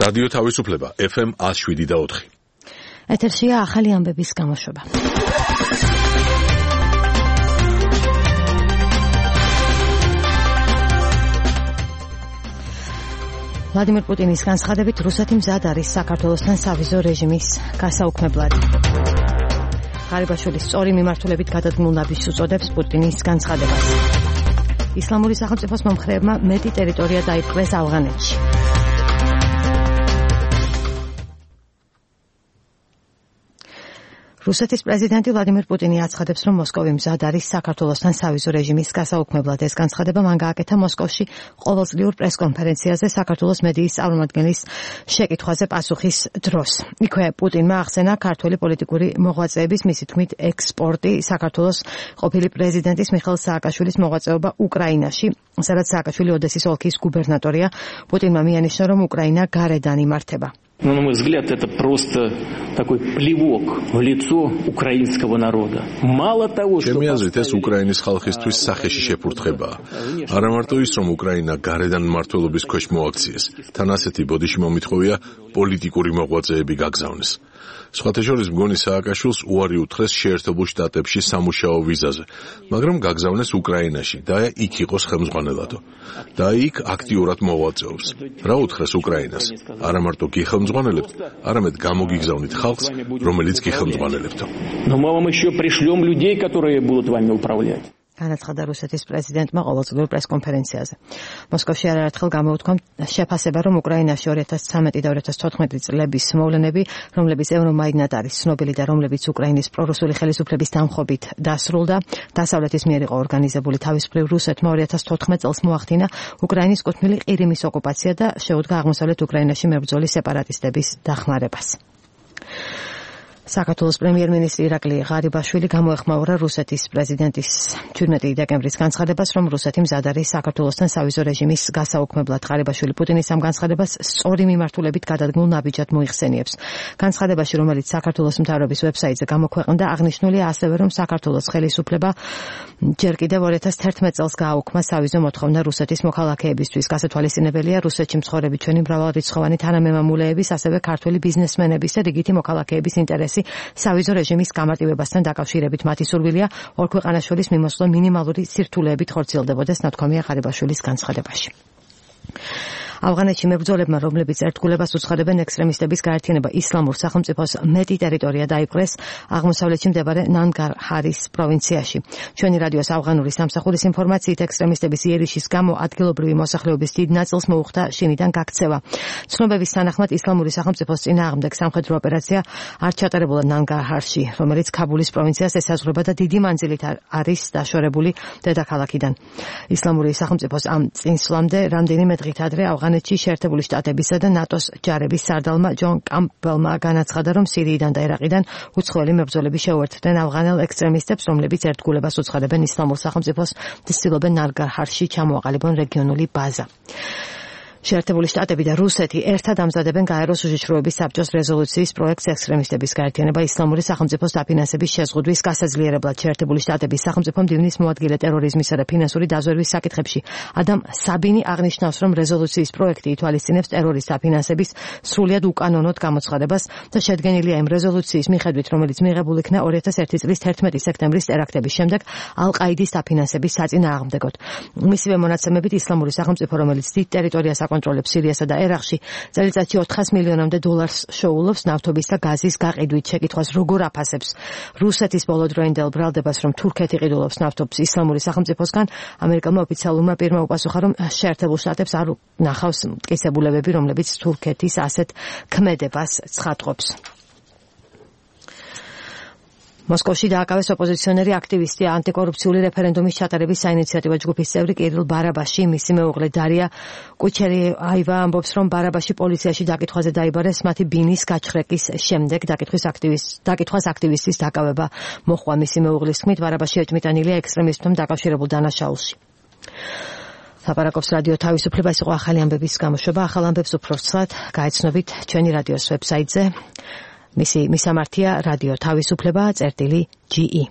რადიო თავისუფლება FM 107.4. ეთერშია ახალი ამბების გამოშვება. ვლადიმერ პუტინის განცხადებით რუსეთი მზად არის საქართველოსთან სავიზო რეჟიმის გასაუქმებლად. ღარიბაშვილის სწორი მიმართულებით გადადგმულ ნაბიჯს უწოდებს პუტინის განცხადებას. ისლამური სახელმწიფოს მომხრეებმა მეტი ტერიტორია დაიპყრეს ავღანეთში. რუსეთის პრეზიდენტი ვლადიმერ პუტინი აცხადებს, რომ მოსკოვი მზად არის საქართველოსთან სავიზო რეჟიმის გასაუქმებლად. ეს განცხადება მან გააკეთა მოსკოვში ყოველწლიურ პრესკონფერენციაზე საქართველოს მედიის წარმომადგენლის შეკითხვაზე პასუხის დროს. იქვე პუტინმა ახსენა ქართველი პოლიტიკური მოღვაწეების, მისი თქმით, ექსპორტი, საქართველოს ყოფილი პრეზიდენტის მიხეილ სააკაშვილის მოღვაწეობა უკრაინაში, სადაც სააკაშვილი ოდესის ოლქის გუბერნატორია. პუტინმა მიანიშნა, რომ უკრაინა გარედან იმართება. Но, на мой взгляд, это просто такой плевок в лицо украинского народа. Мало того, что... ჩემი აზრით, ეს უკრაინის ხალხისთვის სახეში შეფურთხებაა. არა მარტო ის, რომ უკრაინა გარედან მმართველობის ქვეშ მოაქციეს, თან ასეთი ბოდიში მომითხოვია პოლიტიკური მოღვაწეები გაგზავნეს. სხვათა შორის მგონი სააკაშვილს უარი უთხრეს შეერთებულ შტატებში სამუშაო ვიზაზე, მაგრამ გაგზავნეს უკრაინაში და იქ იყოს ხელმძღვანელადო. და იქ აქტიურად მოღვაწეობს. რა უთხრეს უკრაინას? არა მარტო გიხელმძღვანელებთ, არამედ გამოგიგზავნით ხალხს, რომელიც გიხელმძღვანელებთო. Но мы вам еще пришлем людей, которые будут вами управлять. განაცხადა რუსეთის პრეზიდენტმა ყოველწლიურ პრესკონფერენციაზე. მოსკოვში არაერთხელ გამოუთქვა შეფასება, რომ უკრაინაში 2013 და 2014 წლების მოვლენები, რომლებიც ევრომაიდნად არის ცნობილი და რომლებიც უკრაინის პრორუსული ხელისუფლების დამხობით დასრულდა, დასავლეთის მიერ იყო ორგანიზებული. თავისუფლ რუსეთმა 2014 წელს მოახდინა უკრაინის კუთვნილი ყირიმის ოკუპაცია და შეუდგა აღმოსავლეთ უკრაინაში მებრძოლი სეპარატისტების დახმარებას. საქართველოს პრემიერ-მინისტრი ირაკლი ღარიბაშვილი გამოეხმაურა რუსეთის პრეზიდენტის 17 დეკემბრის განცხადებას, რომ რუსეთი მზად არის საქართველოსთან სავიზო რეჟიმის გასაუქმებლად. ღარიბაშვილი პუტინის ამ განცხადებას სწორი მიმართულებით გადადგმულ ნაბიჯად მოიხსენიებს. განცხადებაში, რომელიც საქართველოს მთავრობის ვებსაიტზე გამოქვეყნდა, აღნიშნულია ასევე, რომ საქართველოს ხელისუფლება ჯერ კიდევ 2011 წელს გააუქმა სავიზო მოთხოვნა რუსეთის მოქალაქეებისთვის. გასათვალისწინებელია, რუსეთში მცხოვრები ჩვენი მრავალრიცხოვანი თანამემამულეების, ასევე ქართველი ბიზნესმენების და რიგითი მოქალაქეების ინტერესი სავიზო რეჟიმის გამარტივებასთან დაკავშირებით. მათი სურვილია ორ ქვეყანაშვილის მიმოსვლა მინიმალური სირთულეებით ხორციელდებოდეს, ნათქვამია ღარიბაშვილის განცხადებაში. ავღანეთში მებრძოლებმა, რომლებიც ერთგულებას უცხადებენ ექსტრემისტების გაერთიანება ისლამურ სახელმწიფოს მეტი ტერიტორია დაიპყრეს აღმოსავლეთში მდებარე ნანგარჰარის პროვინციაში. ჩვენი რადიოს ავღანური სამსახურის ინფორმაციით, ექსტრემისტების იერიშის გამო ადგილობრივი მოსახლეობის დიდ ნაწილს მოუხდა შინიდან გაქცევა. ცნობების თანახმად ისლამური სახელმწიფოს წინააღმდეგ სამხედრო ოპერაცია არ ჩატარებულა ნანგარჰარში, რომელიც ქაბულის პროვინციას ესაზღვრება და დიდი მანძილით არის დაშორებული დედაქალაქიდან. ისლამური სახელმწიფოს ამ წინსვლამდე რამდენიმე დღით ადრე ავღანეთში შეერთებული შტატებისა და ნატოს ჯარების სარდალმა ჯონ კამპბელმა განაცხადა, რომ სირიიდან და ერაყიდან უცხოელი მებრძოლები შეუერთდნენ ავღანელ ექსტრემისტებს, რომლებიც ერთგულებას უცხადებენ ისლამურ სახელმწიფოს და ცდილობენ ნანგარჰარში ჩამოაყალიბონ რეგიონული ბაზა. შეერთებული შტატები და რუსეთი ერთად ამზადებენ გაეროს უშიშროების საბჭოს რეზოლუციის პროექტს ექსტრემისტების გაერთიანება ისლამური სახელმწიფოს დაფინანსების შეზღუდვის გასაძლიერებლად. შეერთებული შტატების სახელმწიფო მდივნის მოადგილე ტერორიზმისა და ფინანსური დაზვერვის საკითხებში ადამ საბინი აღნიშნავს, რომ რეზოლუციის პროექტი ითვალისწინებს ტერორის დაფინანსების სრულიად უკანონოდ გამოცხადებას და შედგენილია იმ რეზოლუციის მიხედვით, რომელიც მიღებულ იქნა 2001 წლის 11 სექტემბრის ტერაქტების შემდეგ ალ-ყაიდის დაფინანსების საწინააღმდეგოდ. მისივე მონაცემებით ისლამური სახელმწიფო, რომელიც დიდ ტერიტორიას აკონტროლებს სირიასა და ერაყში, წელიწადში 400 მილიონამდე დოლარს შოულობს ნავთობის და გაზის გაყიდვით. შეკითხვას როგორ აფასებს რუსეთის ბოლოდროინდელ ბრალდებას, რომ თურქეთი ყიდულობს ნავთობს ისლამური სახელმწიფოსგან, ამერიკელმა ოფიციალურმა პირმა უპასუხა, რომ შეერთებულ შტატებს არ ნახავს მტკიცებულებები, რომლებიც თურქეთის ასეთ ქმედებას ცხადყოფს. მოსკოვში დააკავეს ოპოზიციონერი აქტივისტი ანტიკორუფციული რეფერენდუმის ჩატარების საინიციატივო ჯგუფის წევრი კირილ ბარაბაში. მისი მეუღლე დარია კუჩერიაევა ამბობს, რომ ბარაბაში პოლიციაში დაკითხვაზე დაიბარეს მათი ბინის გაჩხრეკის შემდეგ. დაკითხვას აქტივისტის დაკავება მოჰყვა. მისი მეუღლის თქმით, ბარაბაში ეჭმიტანილია ექსტრემისტებთან დაკავშირებულ დანაშაულში. ლაპარაკობს რადიო თავისუფლება. ეს იყო ახალი ამბების გამოშვება. ახალ ამბებს უფრო ცუდად გაეცნობით ჩვენი რადიოს ვებსაიტზე. მისამართია რადიო თავისუფლება წერტილი.ge.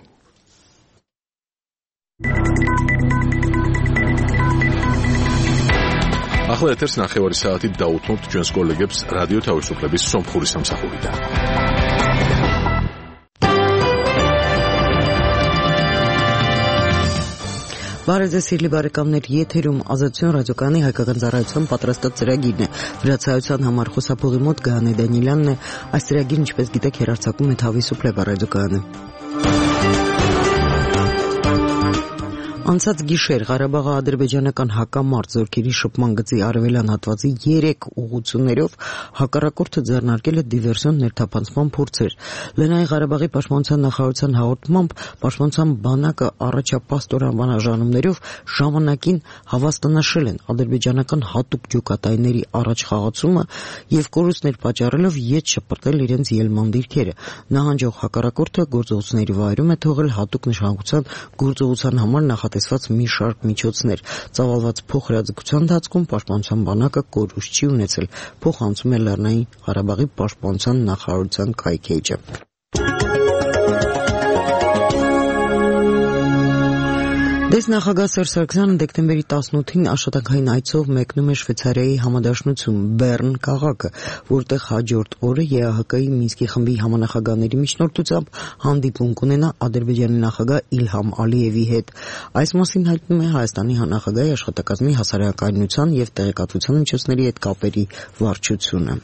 ახლა ეთერს 9 საათით დაუთმობთ ჩვენს კოლეგებს რადიო თავისუფლების სომხური სამსახურიდან. Բարեզ սիրելի բարեկամներ, եթերում ազատություն ռադիոկայանի հայկական ծառայության պատրաստած ծրագիրն է։ Վրացայության համար խոսափողի մոտ Գայանե Դանիելյանն է։ Այս ծրագիրն, ինչպես գիտեք, հեռարձակում է Თავისუფლება ռադիոկայանը։ Անցած գիշեր Ղարաբաղի ադրբեջանական հակամարտ զորքերի շփման գծի արևելյան հատվածի 3 ուղղություններով հակառակորդը ձեռնարկել է դիվերսիոն ներթափանցման փորձեր։ Լեռնային Ղարաբաղի պաշտպանության նախարարության հաղորդմամբ պաշտպանության բանակը առաջապահ ստորաբաժանումներով ժամանակին հավաստանաշել են ադրբեջանական հատուկ ջոկատայինների առաջ խաղացումը եւ կորուստներ պատճառելով ետ շպրտել իրենց ելման դիրքերը։ Նահանջող հակառակորդը գործողությունների վայրում է թողել հատուկ նշանակության գործողության համար նախատեսված մի շարք միջոցներ։ Ծավալված փոխհրաձգության ընթացքում պաշտպանության բանակը կորուստ չի ունեցել, փոխանցում է Լեռնային Ղարաբաղի պաշտպանության նախարարության կայքէջը։ Նախագահ Սերժ Սարգսյանը դեկտեմբերի 18-ին աշխատանքային այցով մեկնում է Շվեյցարիայի համադաշնություն Բեռն քաղաքը, որտեղ հաջորդ օրը ԵԱՀԿ-ի Մինսկի խմբի համանախագահների միջնորդությամբ հանդիպում կունենա Ադրբեջանի նախագահ Իլհամ Ալիևի հետ։ Այս մասին հայտնում է Հայաստանի նախագահի աշխատակազմի հասարակայնության եւ տեղեկատվության միջոցների հետ կապերի վարչությունը։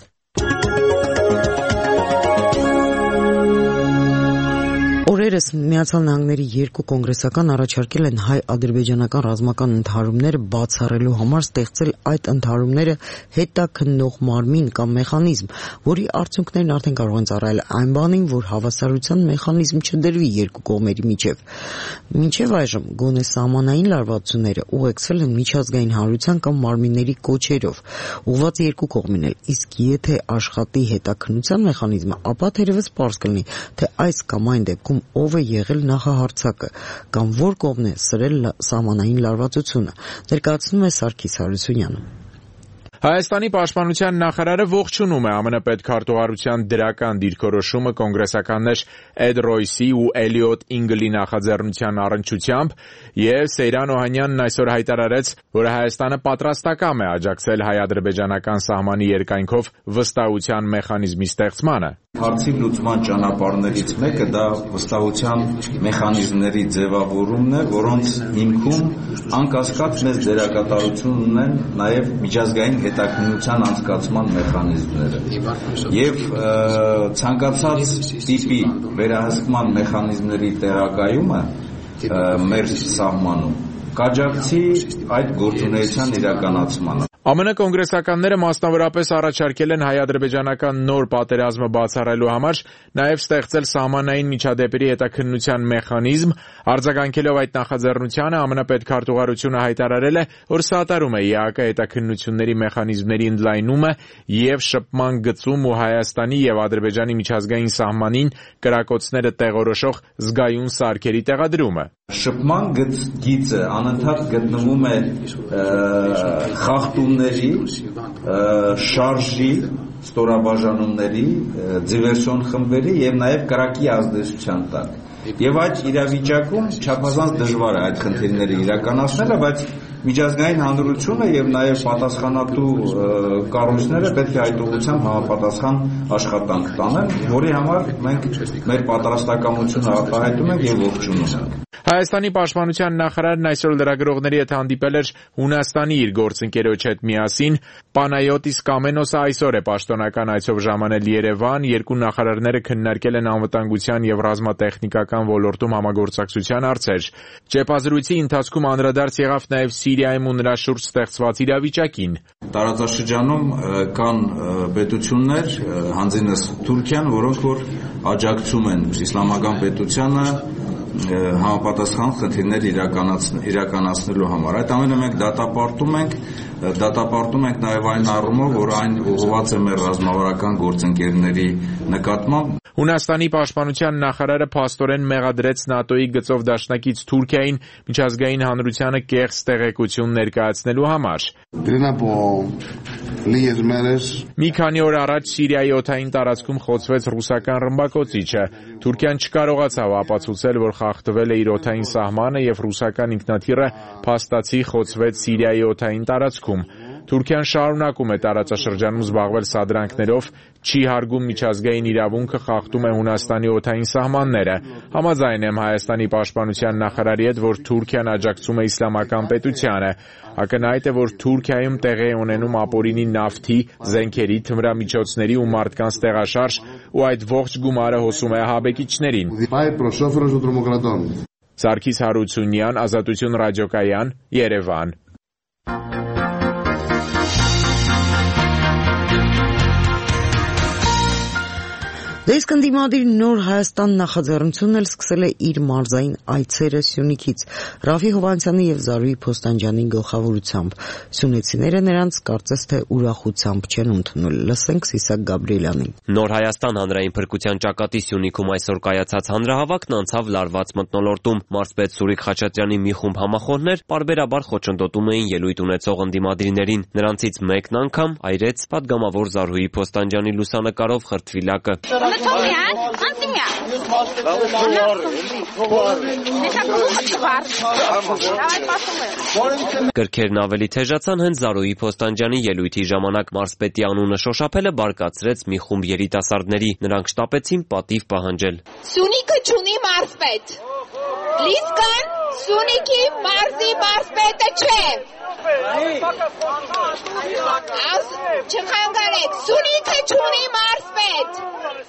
Օրերս Միացյալ Նահանգների 2 կոնգրեսական առաջարկել են հայ-ադրբեջանական ռազմական ընդհարումները բացառելու համար ստեղծել այդ ընդհարումները հետաքննող մարմին կամ մեխանիզմ, որի արդյունքներն արդեն կարող են ծառայել այն բանին, որ հավասարության մեխանիզմ չդրվի երկու կողմերի միջև։ Մինչև այժմ գոնե սահմանային լարվածությունները ուղեկցվել են միջազգային հանրության կամ մարմինների կոչերով, ուղղված երկու կողմին էլ, իսկ եթե աշխատի հետաքննության մեխանիզմը, ապա թերևս պարզ կլինի, թե այս կամ այն դեպքում ով է եղել նախահարձակը կամ որ կողմն է սրել սահմանային լարվածությունը, ներկայացնում է Սարգիս Հարությունյանը։ Հայաստանի պաշտպանության նախարարը ողջունում է ԱՄՆ պետքարտուղարության դրական դիրքորոշումը կոնգրեսականներ Էդ Ռոյսի ու Էլիոտ Ինգլի նախաձեռնության առնչությամբ եւ Սեյրան Օհանյանն այսօր հայտարարեց, որ Հայաստանը պատրաստակամ է աջակցել հայ-ադրբեջանական սահմանի երկայնքով վստահության մեխանիզմի ստեղծմանը։ Հարցի լուծման ճանապարհներից մեկը դա վստահության մեխանիզմների ձևավորումն է, որոնց հիմքում անկասկած մեծ դերակատարություն ունեն նաև միջազգային հետաքննության անցկացման մեխանիզմները։ Եվ ցանկացած տիպի վերահսկման մեխանիզմների տեղակայումը մեր սահմանում կաջակցի այդ գործունեության իրականացմանը։ ԱՄՆ կոնգրեսականները մասնավորապես առաջարկել են հայ-ադրբեջանական նոր պատերազմը բացառելու համար նաև ստեղծել սահմանային միջադեպերի հետաքննության մեխանիզմ, արձագանքելով այդ նախաձեռնությանը ԱՄՆ պետքարտուղարությունը հայտարարել է, որ սատարում է ԵԱՀԿ հետաքննությունների մեխանիզմների ընդլայնումը եւ շփման գծում ու Հայաստանի եւ Ադրբեջանի միջազգային սահմանին կրակոցները տեղորոշող զգայուն սարքերի տեղադրումը։ Շփման գիծը անընդհատ գտնվում է խախտումների, շարժի, ստորաբաժանումների, դիվերսիոն խմբերի եւ նաեւ կրակի ազդեցության տակ։ Եվ այդ իրավիճակում չափազանց դժվար է այդ խնդիրները իրականացնելը, բայց միջազգային հանրությունը եւ նաեւ պատասխանատու կառույցները պետք է այդ ուղղությամբ համապատասխան աշխատանք տանեն, որի համար մենք մեր պատրաստակամությունը արտահայտում ենք եւ ողջունում ենք։ Հայաստանի պաշտպանության նախարարն այսօր լրագրողների հետ հանդիպել էր Հունաստանի իր գործընկերոջ հետ միասին։ Պանայոտիս Կամենոսը այսօր է պաշտոնական այցով ժամանել Երևան։ Երկու նախարարները քննարկել են անվտանգության եւ ռազմատեխնիկական ոլորտում համագործակցության հարցեր։ Ճեպազրույցի ընթացքում անդրադարձ եղավ նաեւ Սիրիայում ու նրա շուրջ ստեղծված իրավիճակին։ Տարածաշրջանում կան պետություններ, հանձինս Թուրքիան, որոնք որ աջակցում են իսլամական պետությանը համապատասխան խնդիրներ իրականացնելու համար։ Այդ ամենը մենք դատապարտում ենք նաև այն առումով, որ այն ուղղված է մեր ռազմավարական գործընկերների նկատմամբ։ Հունաստանի պաշտպանության նախարարը փաստորեն մեղադրեց ՆԱՏՕ-ի գծով դաշնակից Թուրքիային միջազգային հանրությանը կեղծ տեղեկություն ներկայացնելու համար։ Մի քանի օր առաջ Սիրիայի օդային տարածքում խոցվեց ռուսական ռմբակոծիչը։ Թուրքիան չկարողացավ ապացուցել, որ խախտվել է իր օդային սահմանը եւ ռուսական ինքնաթիռը փաստացի խոցվեց Սիրիայի օդային տարածքում։ Թուրքիան շարունակում է տարածաշրջանում զբաղվել սադրանքներով, չի հարգում միջազգային իրավունքը, խախտում է Հունաստանի օդային սահմանները։ Համաձայն եմ Հայաստանի պաշտպանության նախարարի հետ, որ Թուրքիան աջակցում է իսլամական պետությանը։ Ակնհայտ է, որ Թուրքիայում տեղի է ունենում ապօրինի նավթի, զենքերի, թմրամիջոցների ու մարդկանց տեղաշարժ, ու այդ ողջ գումարը հոսում է ահաբեկիչներին։ Սարգիս Հարությունյան, Ազատություն ռադիոկայան, Երևան։ Իսկ ընդդիմադիր Նոր Հայաստան նախաձեռնությունն էլ սկսել է իր մարզային այցերը Սյունիքից։ Ռաֆի Հովհաննիսյանի եւ Զարուհի Փոստանջյանի գլխավորությամբ սյունեցիները նրանց կարծես թե ուրախությամբ չեն ընդունել։ Լսենք Սիսակ Գաբրիելյանին։ Նոր Հայաստան հանրային փրկության ճակատի Սյունիքում այսօր կայացած հանրահավաքն անցավ լարված մթնոլորտում։ Մարզպետ Սուրիկ Խաչատրյանի մի խումբ համախոհներ պարբերաբար խոչընդոտում էին ելույթ ունեցող ընդդիմադիրներին։ Նրանցից մեկն անգամ այրեց պատգամավոր Զարուհի Փոստանջյանի լուսանկարով խրտվիլակը։ Կրքերն ավելի թեժացան հենց Զարուհի Փոստանջյանի ելույթի ժամանակ։ Մարզպետի անունը շոշափելը բարկացրեց մի խումբ երիտասարդների։ Նրանք շտապեցին պատիվ պահանջել։ Սյունիքը չունի մարզպետ։ Լիսկան Սյունիքի մարզի մարզպետը չէ։ Չխանգարեք, Սյունիքը չունի մարզպետ։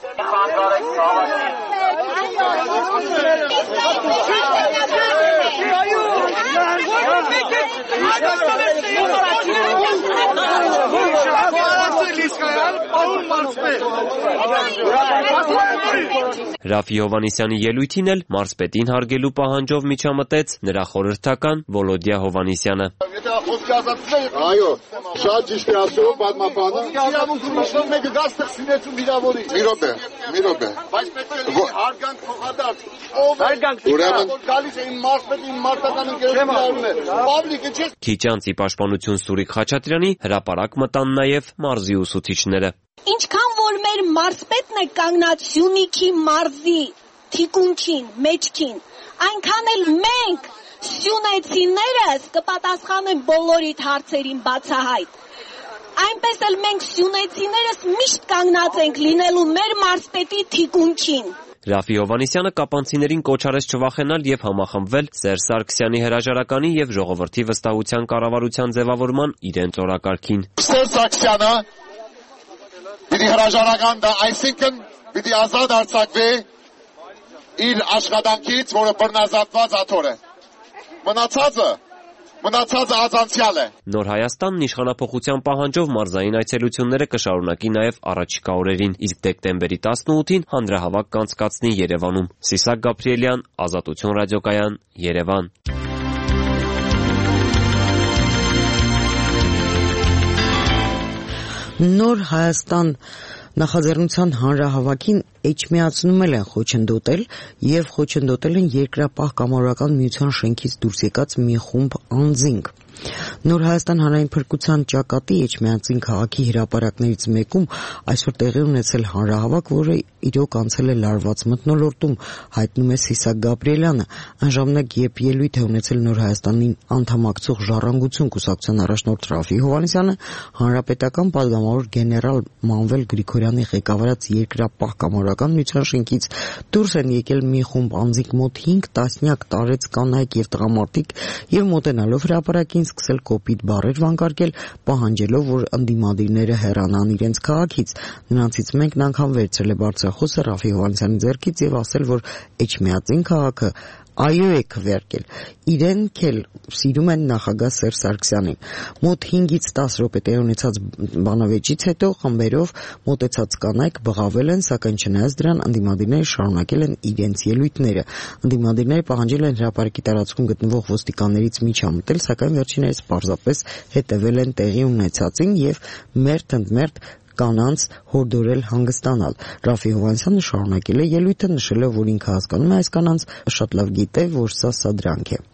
Ռաֆի Հովհաննիսյանի ելույթին էլ մարզպետին հարգելու պահանջով միջամտեց նրա խորհրդական Վոլոդիա Հովհաննիսյանը։ Այո, շատ ճիշտ է ասում պատմաբանը։ Մեկը գազ ստեղծում վիրավորի։ Մի րոպե։ Բայց պետք է հարգանք փոխադարձ։ Ուրեմն գալիս էին մարզպետին մարտական ընկերություններ։ Պաբլիկը չէ։ Քիչ անց ի պաշտպանություն Սուրիկ Խաչատրյանի հրապարակ մտան նաև մարզի ուսուցիչները։ Ինչքան որ մեր մարզպետն է կանգնած Սյունիքի մարզի թիկունքին, մեջքին, այնքան էլ մենք սյունեցիներս կպատասխանենք բոլորիդ հարցերին բացահայտ։ Այնպես էլ մենք սյունեցիներս միշտ կանգնած ենք լինելու մեր մարզպետի թիկունքին։ Ռաֆի Հովհաննիսյանը կապանցիներին կոչ արեց չվախենալ եւ համախմբվել Սերժ Սարգսյանի հրաժարականի եւ ժողովրդի վստահության կառավարության ձևավորման իրենց օրակարգին։ Սերժ Սարգսյանը պիտի հրաժարական դա, այսինքն պիտի ազատ արձակվի իր աշխատանքից, որը բռնազատված աթոր է։ Մնացածը ազանցյալ է։ Նոր Հայաստանն իշխանափոխության պահանջով մարզային այցելությունները կշարունակի նաև առաջիկա օրերին, իսկ դեկտեմբերի 18-ին հանրահավաք կանցկացնի Երևանում։ Սիսակ Գաբրիելյան, Ազատություն ռադիոկայան, Երևան։ Նոր Հայաստան նախաձեռնության հանրահավաքին էջմիածնում են խոչընդոտել եւ խոչընդոտել են երկրապահ կամավորական միության շենքից դուրս եկած մի խումբ անձինք։ Նոր Հայաստան հանրային փրկության ճակատի Էջմիածին քաղաքի հրապարակներից մեկում այսօր տեղի ունեցել հանրահավաք, որը իրոք անցել է լարված մթնոլորտում, հայտնում է Սիսակ Գաբրիելյանը։ Այն ժամանակ, երբ ելույթ է ունեցել Նոր Հայաստանին անդամակցող Ժառանգություն կուսակցության առաջնորդ Ռաֆի Հովհաննիսյանը, հանրապետական պատգամավոր գեներալ Մանվել Գրիգորյանի ղեկավարած երկրապահ կամավորական միության շենքից դուրս են եկել մի խումբ անձինք, մոտ 5 տասնյակ տարեց կանայք եւ տղամարդիկ, եւ մոտենալով հրապարակին սկսել կոպիտ բառեր վանկարկել, պահանջելով, որ ընդդիմադիրները հեռանան իրենց քաղաքից։ Նրանցից մեկն անգամ վերցրել է բարձրախոսը Ռաֆի Հովհաննիսյանի ձեռքից եւ ասել, որ Էջմիածին քաղաքը այո է քվերկել։ Իրենք էլ սիրում են նախագահ Սերժ Սարգսյանին։ Մոտ 5-ից 10 րոպե տեղ ունեցած բանավեճից հետո խմբերով մոտեցած կանայք բղավել են, սակայն չնայած դրան ընդդիմադիրները շարունակել են իրենց ելույթները։ Ընդդիմադիրները պահանջել են հրապարակի տարածքում գտնվող ոստիկաններից միջամտել, սակայն վերջիններս պարզապես հետևել են տեղի ունեցածին եւ մերթ կանանց հորդորել հանգստանալ։ Ռաֆի Հովհաննիսյանը շարունակել է ելույթը, նշելով, որ ինքը հասկանում է այս կանանց, շատ լավ գիտե, որ սա սադրանք է։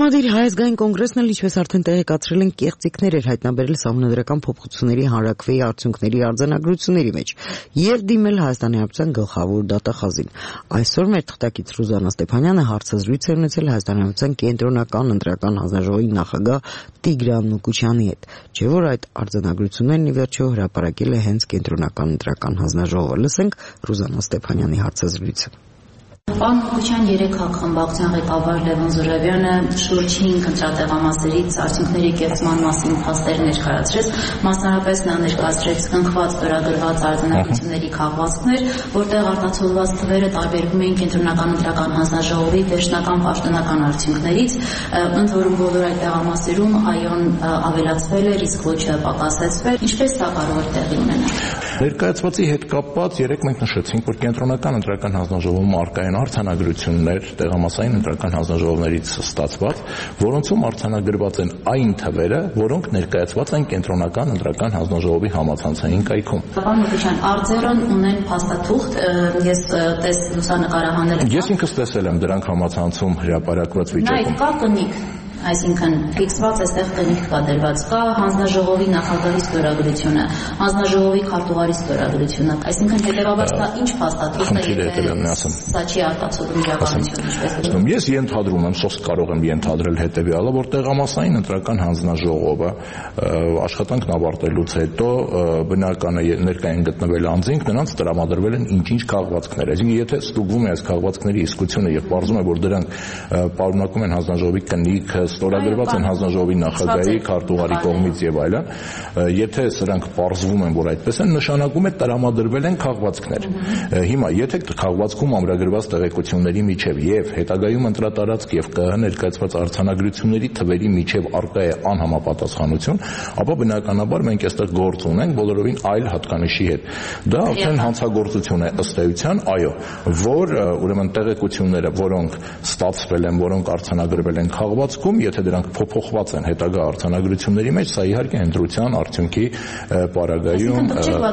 Տրամադիր հայազգային կոնգրեսն էլ ինչպես արդեն տեղեկացրել են կեղծիքներ էր հայտնաբերել սահմանադրական փոփոխությունների հանրաքվեի արդյունքների արձանագրությունների մեջ եւ դիմել Հայաստանի Հանրապետության գլխավոր դատախազին։ Այսօր մեր թղթակից Ռուզաննա Ստեփանյանը հարցազրույց է ունեցել Հայաստանի Հանրապետության կենտրոնական ընտրական հանձնաժողովի նախագահ Տիգրան Նուկուչյանի հետ, չէ՞ որ այդ արձանագրություններն ի վերջո հրապարակել է հենց կենտրոնական ընտրական հանձնաժողովը։ Լսենք Ռուզաննա Ստեփանյանի հարցազրույցը։ Պարոն Նուկուչյան, 3 խմբակցության ղեկավար Լևոն Զուրաբյանը շուրջ 5 ընտրատեղամասերից արդյունքների կեղծման մասին փաստեր ներկայացրեց, մասնավորապես նա ներկայացրեց կնքված ստորագրված արձանագրությունների քաղվածքներ, որտեղ արտացոլված թվերը տարբերվում էին կենտրոնական ընտրական հանձնաժողովի վերջնական պաշտոնական արդյունքներից, ընդ որում բոլոր այդ տեղամասերում այոն ավելացվել էր, իսկ ոչը պակասեցվել, ինչպես սա կարող է տեղի ունենալ։ Ներկայացվածի հետ կապված 3 մենք նշեցինք, որ կենտրոնական ընտրական հանձնաժողովում առկա են արձանագրություններ տեղամասային ընտրական հանձնաժողովներից ստացված, որոնցում արձանագրված են այն թվերը, որոնք ներկայացված են կենտրոնական ընտրական հանձնաժողովի համացանցային կայքում։ Պարոն Նուկուչյան, արձերն ունեն փաստաթուղթ, ես լուսանկարահանել եմ։ Ես ինքս տեսել եմ դրանք համացանցում հրապարակված վիճակում։ Նա կա կնիկ, այսինքն ֆիքսված այստեղ կնիկ կա դրված, կա հանձնաժողովի նախագահի ստորագրությունը, հանձնաժողովի քարտուղարի ստորագրությունը, այսինքն հետևաբար դա ինչ փաստաթուղթ է, սա չի արտացոլում իրականությունը, ինչպես։ Ես ենթադրում եմ, սոս կարող եմ ենթադրել հետևյալը, որ տեղամասային ընտրական հանձնաժողովը աշխատանքն ավարտելուց հետո բնական է ներկայ են գտնվել անձինք, նրանց տրամադրվել են ինչ-ինչ քաղվածքներ, այսինքն եթե ստուգվում է այս քաղվածքների իսկությունը եւ պարզվում է, որ դրանք պարունակում են հանձնաժողովի կնիկ, ստորագրված են հանձնաժողովի նախագահի քարտուղարի կողմից եւ այլն, եթե սրանք պարզվում են, որ այդպես են, նշանակում է տրամադրվել են քաղվածքներ։ Հիմա եթե քաղվածքում ամրագրված տեղեկությունների միջև եւ հետագայում ընտրատարածք եւ ԿՀ ներկայացված արձանագրությունների թվերի միջև առկա է անհամապատասխանություն, ապա բնականաբար մենք այստեղ գործ ունենք բոլորովին այլ հատկանիշի հետ։ Դա արդեն հանցագործություն է ըստ էության, այո, որ ուրեմն տեղեկությունները, որոնք ստացվել են, որոնք արձանագրվել են քաղվածքում, եթե դրանք փոփոխված են հետագա արձանագրությունների մեջ, սա իհարկե ընտրության արդյունքի պարագայում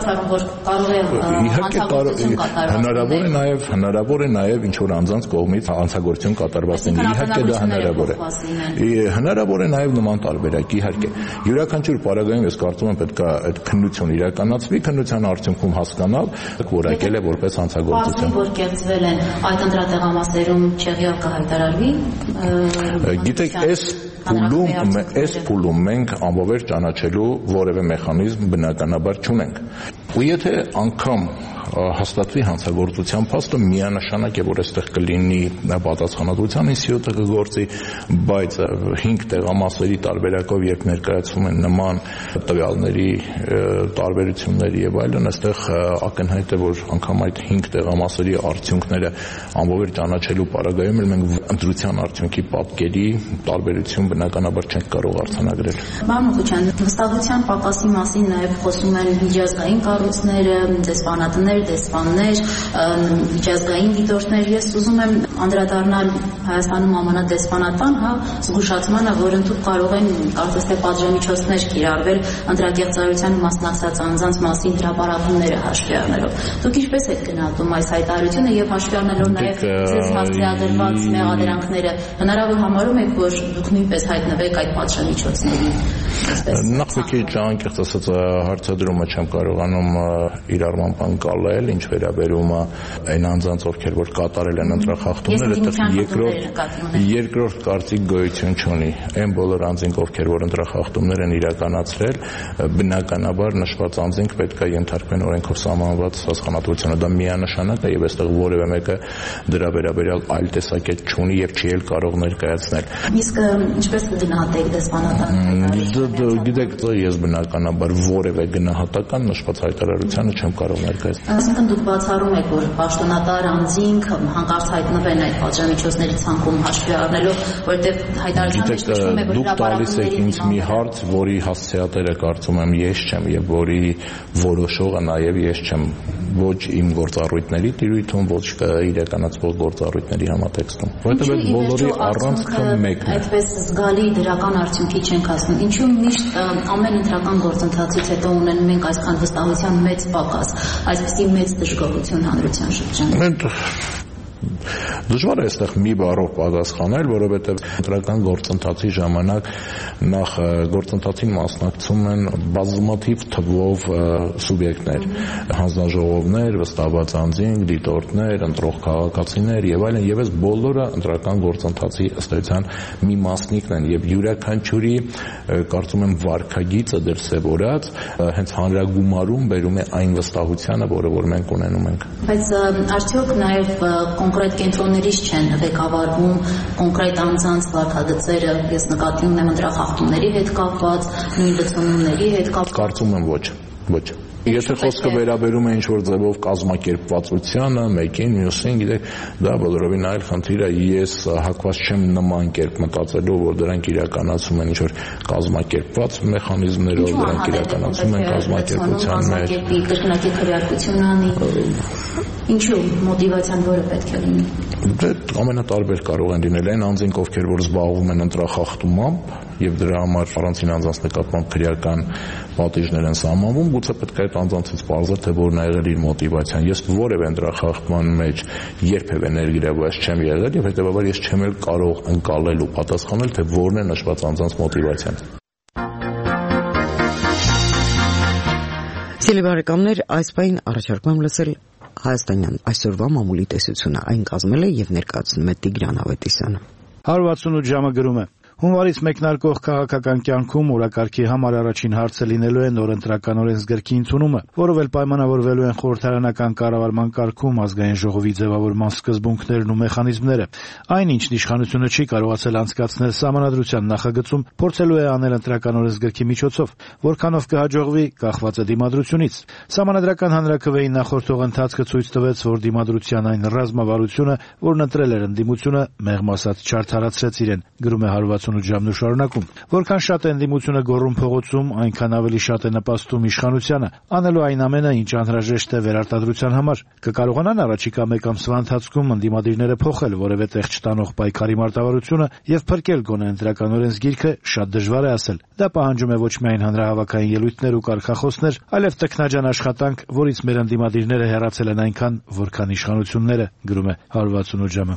հնարավոր է նաև ինչ որ անձանց կողմից հանցագործություն կատարված լինի, իհարկե դա հնարավոր է։ Հնարավոր է նաև նման տարբերակ, իհարկե։ Յուրաքանչյուր պարագայում ես կարծում եմ պետք է այդ քննություն իրականացվի, քննության արդյունքում հասկանալ, որակել է որպես հանցագործություն։ Որ կեղծվել են այդ ընտրատեղամասերում չեղյալ կհայտարարվի։ Գիտեք, այս փուլում մենք ամբողջ ճանաչելու որևէ մեխանիզմ բնականաբար չունենք։ Ու եթե անգամ հաստատվի հանցագործության փաստը, միանշանակ է, որ այստեղ կլինի պատասխանատվության ինստիտուտը կգործի, բայց 5 տեղամասերի տարբերակով երբ ներկայացվում են նման տվյալների տարբերություններ եւ այլն, այստեղ ակնհայտ է, որ անգամ այդ 5 տեղամասերի արդյունքները ամբողջ ճանաչելու պարագայում էլ մենք ընտրության արդյունքի պատկերի տարբերություն բնականաբար չենք կարող արձանագրել։ Պարոն Նուկուչյան, վստահության պակասի մասին նաև խոսում են միջազգային կառույցները, դեսպանատներ, դեսպաններ, միջազգային դիտորդներ։ Ես ուզում եմ անդրադառնալ Հայաստանում ԱՄՆ դեսպանատան, զգուշացմանը, որ ընդհանուր կարող են կարծես թե պատժամիջոցներ կիրառվել ընտրակեղծարության մասնակցած անձանց մասին հրապարակումները հաշվի առնելով։ Դուք ինչպես եք գնահատում այս հայտարարությունը եւ հաշվի առնելով նաև ձեզ հասցեագրված մեղադրանքները, հնարավոր համարում եք, որ դուք նույնպես հայտնվեք այդ պատժամիջոցների։ Նախ մի քիչ անկեղծ ասած հարցադրումը չեմ կարողանում իր առմամբ անցնել, ինչ վերաբերում է այն անձանց, ովքեր որ կատարել են ընտրախախտումները, այդտեղ երկրորդ կարծիք գոյություն չունի։ Այն բոլոր անձինք, ովքեր որ ընտրախախտումներ են իրականացրել, բնականաբար նշված անձինք պետք է ենթարկվեն օրենքով սահմանված հասկանալիությանը։ Դա միանշանակ է եւ այստեղ որևէ մեկը դրա վերաբերյալ այլ տեսակետ չունի եւ չի էլ կարող ներկայացնել։ Իսկ ինչպես կգնահատեք դեսպանատան։ Գիտեք, ես բնականաբար որևէ գնահատական նշված հայտարարությանը չեմ կարող ներկայացնել։ Այսինքն դուք բացառում եք, որ պաշտոնատար անձինք հանկարծ հայտնվեն այդ պատժամիջոցների ցանկում հաշվի առնելով, որովհետև հայտարարության մեջ նշվում է, որ դուք տալիս եք ինձ մի հարց, որի հասցեատերը կարծում եմ ես չեմ եւ որի որոշողը նաեւ ես չեմ, ոչ իմ գործառույթների տիրույթում, ոչ իրականացվող գործառույթների համատեքստում։ Որովհետև այդ բոլորի առանցքը մեկն է։ Այդպես զգալի դրական արդյունքի չենք հասնում։ Ինչու միշտ ամեն ընտրական գործընթացից հետո ունենում ենք այսքան վստահության մեծ պակաս, այսպիսի մեծ դժգոհություն հանրության շրջանում։ Դժվար է այստեղ մի բառով պատասխանել, որովհետև ընտրական գործընթացի ժամանակ նախ գործընթացին մասնակցում են բազմաթիվ թվով սուբյեկտներ, հանձնաժողովներ, վստահված անձինք, դիտորդներ, ընտրող քաղաքացիներ եւ այլն, եւ այս բոլորը ընտրական գործընթացի ըստ էության մի մասնիկն են եւ յուրաքանչյուրի կարծում եմ վարքագիծը դրսեւորած հենց հանրագումարում բերում է այն վստահությանը, որը որ մենք ունենում ենք։ Բայց արդյոք նաև կոնկրետ կենտրոններից չեն ղեկավարվում կոնկրետ անձանց վարքագծերը, ես նկատի ունեմ ընտրախախտումների հետ կապված, նույն լցոնումների հետ կապված։ Կարծում եմ ոչ։ Եթե խոսքը վերաբերում է ինչ-որ ձևով կազմակերպվածությանը, մեկին, մյուսին, գիտեք, դա բոլորովին այլ խնդիր է, ես հակված չեմ նման կերպ մտածելու, որ դրանք իրականացում են ինչ-որ կազմակերպված մեխանիզմներով, դրանք իրականացում են կազմակերպության մեջ։ Կրկնակի քվեարկություն անի։ Ինչու մոտիվացիան որը պետք է լինի։ Դե ամենատարբեր կարող են լինել այն անձինք, ովքեր որ զբաղվում են ընտրախախտումով եւ դրա համար առանցին անձանց նկատմամբ քրեական պատիժներ են սահմանվում, գուցե պետք է այդ անձանցից պարզել, թե որն է եղել իր մոտիվացիան։ Ես որևէ ընտրախախտման մեջ երբևէ ներգրավված չեմ եղել եւ հետեւաբար ես չեմ էլ կարող ընկալել ու պատասխանել, թե որն է նշված անձանց մոտիվացիան։ Սիրելի բարեկամներ, այս պայն առաջարկում եմ լսել հայաստանյան այսօրվա մամուլի տեսությունը, այն կազմել է եւ ներկայացնում է Տիգրան Ավետիսյանը։ 168 ժամը գրում է. Հունվարից մեկնարկող քաղաքական կյանքում օրակարգի համար առաջին հարցը լինելու է նոր ընտրական օրենսգրքի ընդունումը, որով էլ պայմանավորվելու են խորհրդարանական կառավարման կարգում ազգային ժողովի ձևավորման սկզբունքներն ու մեխանիզմները։ Այնինչ իշխանությունը չի կարողացել անցկացնել սահմանադրության նախագծում, փորձելու է անել ընտրական օրենսգրքի միջոցով, որքանով կհաջողվի, կախված է դիմադրությունից։ Սահմանադրական հանրաքվեի նախորդող ընթացքը ցույց տվեց, որ դիմադրության այն ռազմավարությունը, որն ընտրել էր ընդդիմությունը, մեղմ ասած չարդարացրեց իրեն, գրում է 168 ժամն ու շարունակում։ Որքան շատ է ընդդիմությունը գոռում փողոցում, այնքան ավելի շատ է նպաստում իշխանությանը, անելու այն ամենը, ինչ անհրաժեշտ է վերարտադրության համար։ Կկարողանան առաջիկա մեկ ամսվա ընթացքում ընդդիմադիրները փոխել որևէ տեղ չտանող պայքարի մարտավարությունը եւ փրկել գոնե ընտրական օրենսգիրքը, շատ դժվար է ասել։ Դա պահանջում է ոչ միայն հանրահավաքային ելույթներ ու կարգախոսներ, այլև տքնաջան աշխատանք, որից մեր ընդդիմադիրները հեռացել են այնքան, որքան իշխանությունները, գրում է 168 ժամը։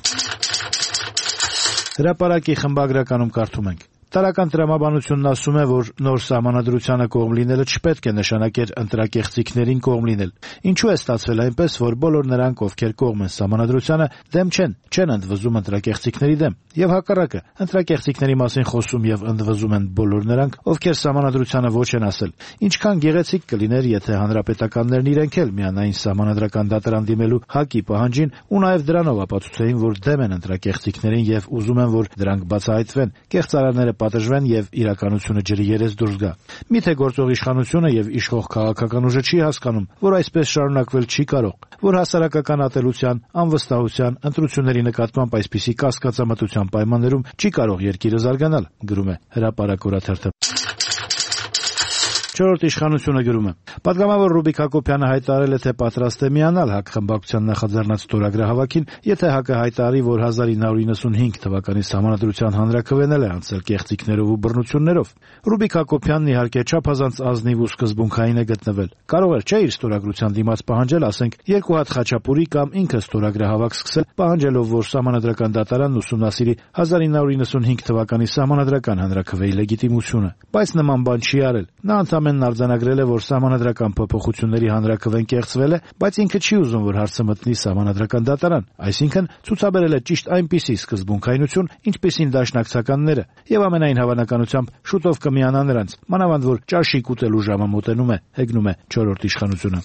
Հրապարակի խմբագրականում կարդում ենք. Տարական տրամաբանությունն ասում է, որ նոր սահմանադրությանը կողմ լինելը չպետք է նշանակեր ընտրակեղծիքներին կողմ լինել։ Ինչու է ստացվել այնպես, որ բոլոր նրանք, ովքեր կողմ են սահմանադրությանը, դեմ չեն ընդվզում ընտրակեղծիքների դեմ, եւ հակառակը, ընտրակեղծիքների մասին խոսում եւ ընդվզում են բոլոր նրանք, ովքեր սահմանադրությանը ոչ են ասել։ Ինչքան գեղեցիկ կլիներ, եթե հանրապետականներն իրենք էլ միանային սահմանադրական դատարան դիմելու ՀԱԿ-ի պահանջին ու նաեւ դրանով ապացուցեին, որ դեմ են ընտրակեղծիքներին եւ ուզում են, որ դրանք բացահայտվեն, կեղծարարները պատժվեն եւ իրականությունը ջրի երես դուրս գա։ Միթե գործող իշխանությունը եւ իշխող քաղաքական ուժը չի հասկանում, որ այսպես շարունակվել չի կարող, որ հասարակական ատելության, անվստահության, ընտրությունների նկատմամբ այսպիսի կասկածամտության պայմաններում չի կարող երկիրը զարգանալ, գրում է Հրապարակ օրաթերթը։ Չորրորդ իշխանությունը գրում է. Պատգամավոր Ռուբիկ Հակոբյանը հայտարարել է, թե պատրաստ է միանալ ՀԱԿ խմբակցության նախաձեռնած ստորագրահավաքին, եթե ՀԱԿ-ը հայտարարի, որ 1995 թվականի սահմանադրության հանրաքվեն է անցել կեղծիքներով ու բռնություններով։ Ռուբիկ Հակոբյանն իհարկե չափազանց ազնիվ ու սկզբունքային է գտնվել։ Կարող էր չէ իր ստորագրության դիմաց պահանջել, ասենք, 2 հատ խաչապուրի կամ ինքը ստորագրահավաք սկսել, պահանջելով, որ սահմանադրական դատարանն ուսումնասիրի 1995 թվականի սահմանադրական հանրաքվեի լեգիտիմությունը։ Բայց նման բան չի արել։ Նա ընդամենն արձանագրել է, որ սահմանադրական փոփոխությունների հանրաքվեն կեղծվել է, բայց ինքը չի ուզում, որ հարցը մտնի սահմանադրական դատարան, այսինքն ցուցաբերել է ճիշտ այնպիսի սկզբունքայնություն, ինչպիսին դաշնակցականները, եւ ամենայն հավանականությամբ շուտով կմիանա նրանց, մանավանդ որ ճաշիկ ուտելու ժամը մոտենում է, հեգնում է 4-րդ իշխանությունը։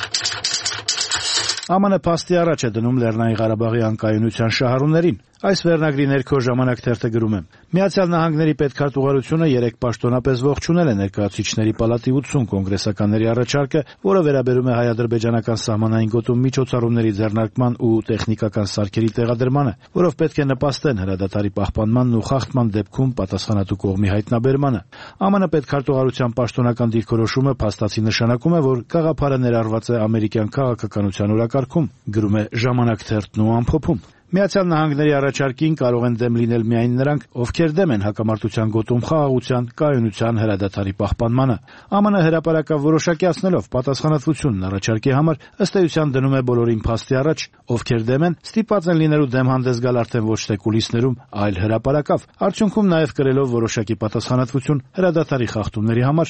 ԱՄՆ փաստի առաջ է դնում Լեռնային Ղարաբաղի անկայունության շահառուներին։ Այս վերնագրի ներքո ժամանակ թերթը գրում է. Միացյալ Նահանգների պետքարտուղարությունը 3 պաշտոնապես ողջունել է ներկայացուցիչների պալատի 80 կոնգրեսականների առաջարկը, որը վերաբերում է հայ-ադրբեջանական սահմանային գոտում միջոցառումների ձեռնարկման ու տեխնիկական սարքերի տեղադրմանը, որով պետք է նպաստեն հրադադարի պահպանմանն ու խախտման դեպքում պատասխանատու կողմի հայտնաբերմանը։ ԱՄՆ պետքարտուղարության պաշտոնական դիրքորոշումը փաստացի նշանակում է, որ գաղափարը ներառված է ամերիկյան քաղաքականության օրակարգում, գրում է ժամանակ թերթն ու ամփոփում։ Միացյալ Նահանգների առաջարկին կարող են դեմ լինել միայն նրանք, ովքեր դեմ են հակամարտության գոտում խաղաղության, կայունության հրադադարի պահպանմանը։ ԱՄՆ հրապարակավ որոշակիացնելով պատասխանատվությունն առաջարկի համար ըստ էության դնում է բոլորին փաստի առաջ, ովքեր դեմ են, ստիպված են լինելու դեմ հանդես գալ արդեն ոչ թե կուլիսներում, այլ հրապարակավ, արդյունքում նաև կրելով որոշակի պատասխանատվություն հրադադարի խախտումների համար։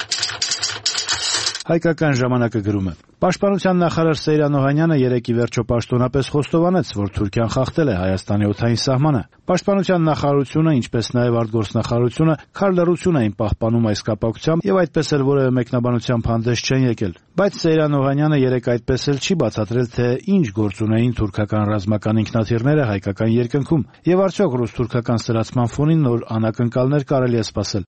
Հայկական ժամանակը գրում է. Պաշտպանության նախարար Սեյրան Օհանյանը երեկ ի վերջո պաշտոնապես խոստովանեց, որ Թուրքիան խախտել է Հայաստանի օդային սահմանը։ Պաշտպանության նախարարությունը, ինչպես նաև արտգործնախարարությունը քարլռություն էին պահպանում այս կապակցությամբ եւ այդպես էլ որևէ մեկնաբանությամբ հանդես չեն եկել։ Բայց Սեյրան Օհանյանը երեկ այդպես էլ չի բացատրել, թե ինչ գործ ունեին թուրքական ռազմական ինքնաթիռները հայկական երկնքում եւ արդյոք ռուս-թուրքական սրացման ֆոնին նոր անակնկալներ կարելի է սպասել։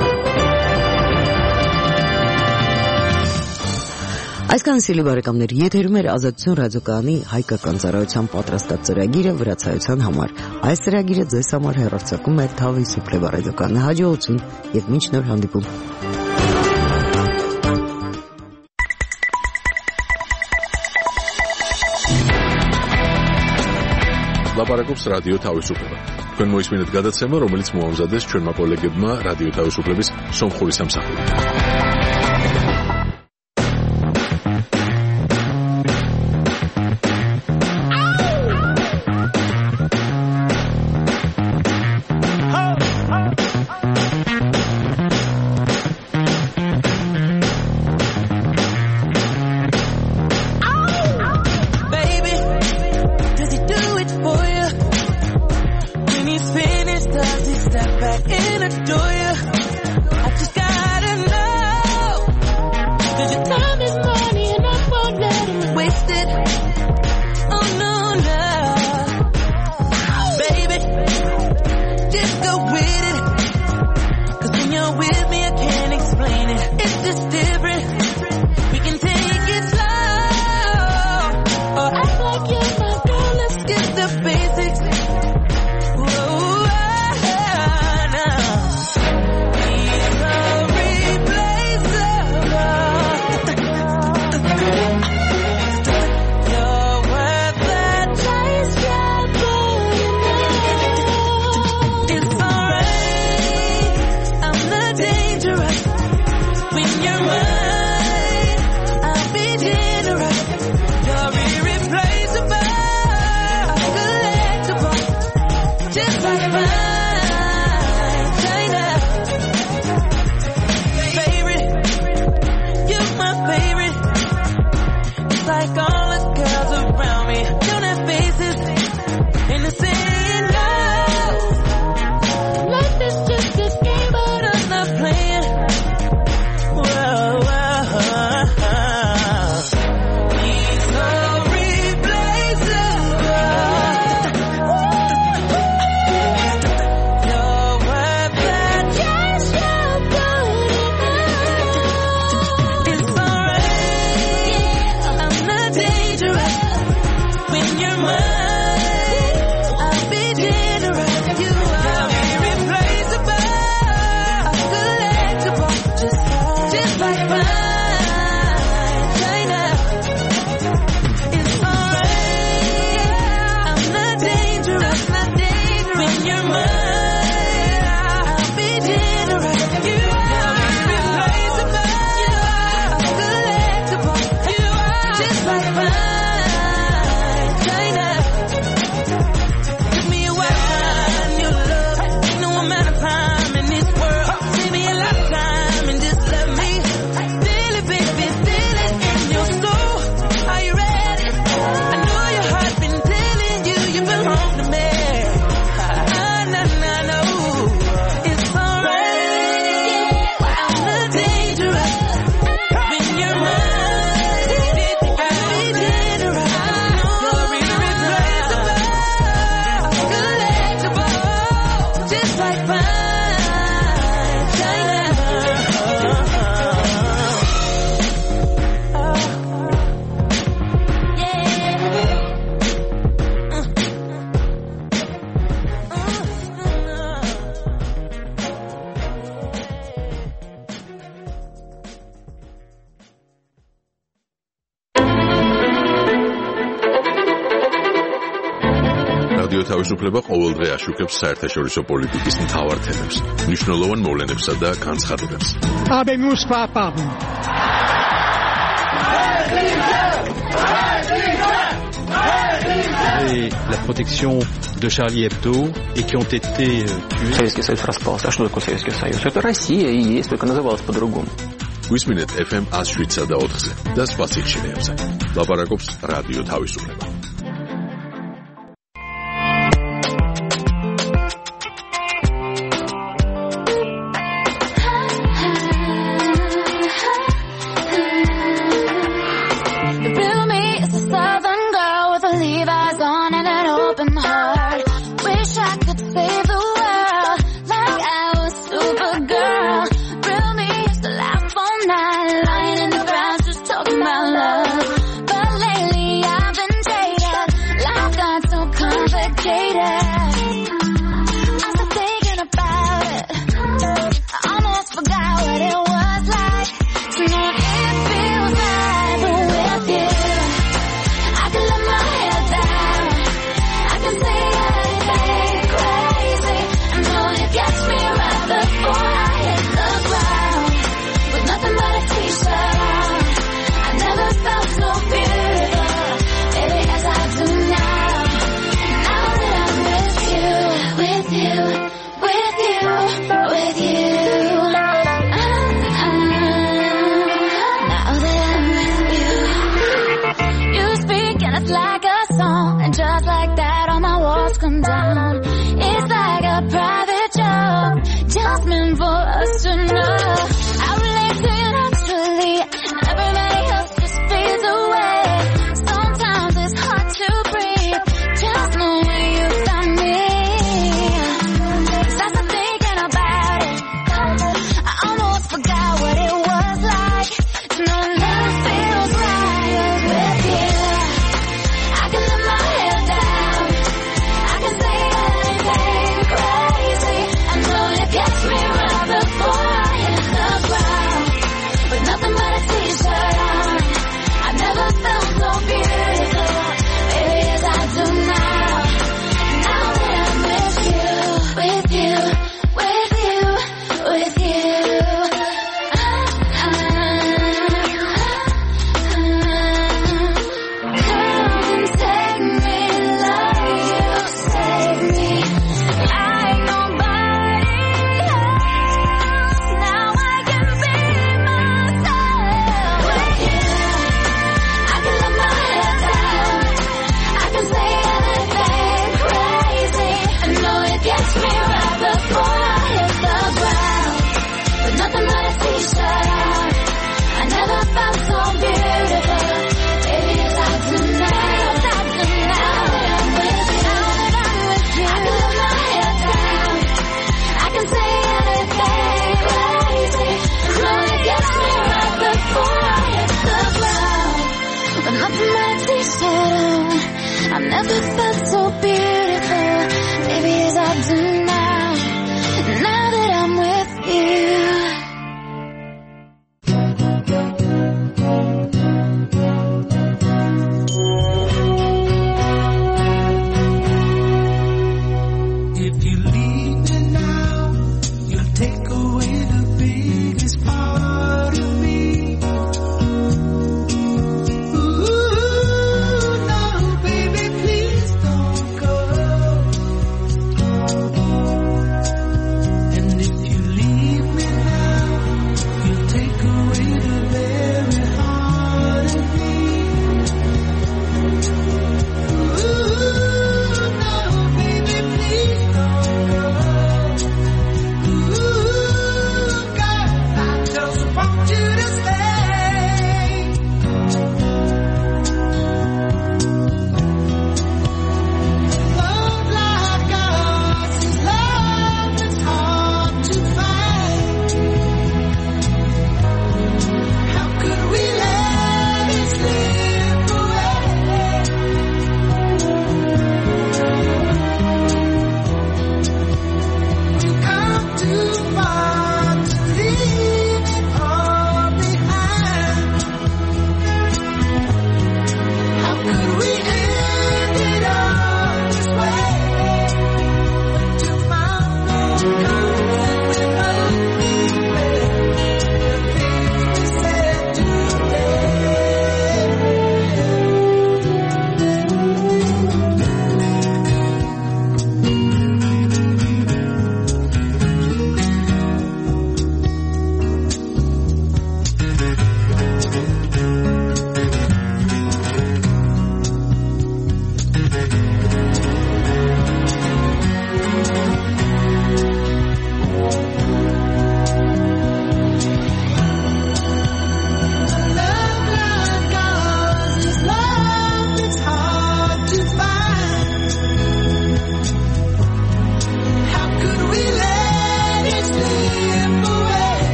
Այսքան սիրելի բարեկամներ, եթերում էր Ազատություն ռադիոկայանի հայկական ծառայության պատրաստած ծրագիրը վրացայության համար։ Այս ծրագիրը ձեզ համար հեռարձակում է Թավի Սուպլեվա ռադիոկայանը։ Հաջողություն եւ մինչ նոր հանդիպում։ Լապարակობს ռադիո Թավի Սուպլեվա։ Քան մոյս մինուտ գադացեմը, რომელიც մոամզադես չորմա կոլեգեդմա ռադիո Թավի Սուպլեվիս սոմխորիս համսախում։ You're irreplaceable. რადიო თავისუფლება ყოველდღე აშუქებს საერთაშორისო პოლიტიკის მთავარ თემებს, მნიშვნელოვან მოვლენებსა და განცხადებებს. La protection de Charlie Hebdo et qui ont été tués. Советский Союз распался. А что такое Советский Союз? Это Россия и есть, только называлась по-другому. Გვისმინეთ FM 107-ზე და 4-ზე და სხვა სიხშირეებზე. ლაპარაკობს რადიო თავისუფლება. Down.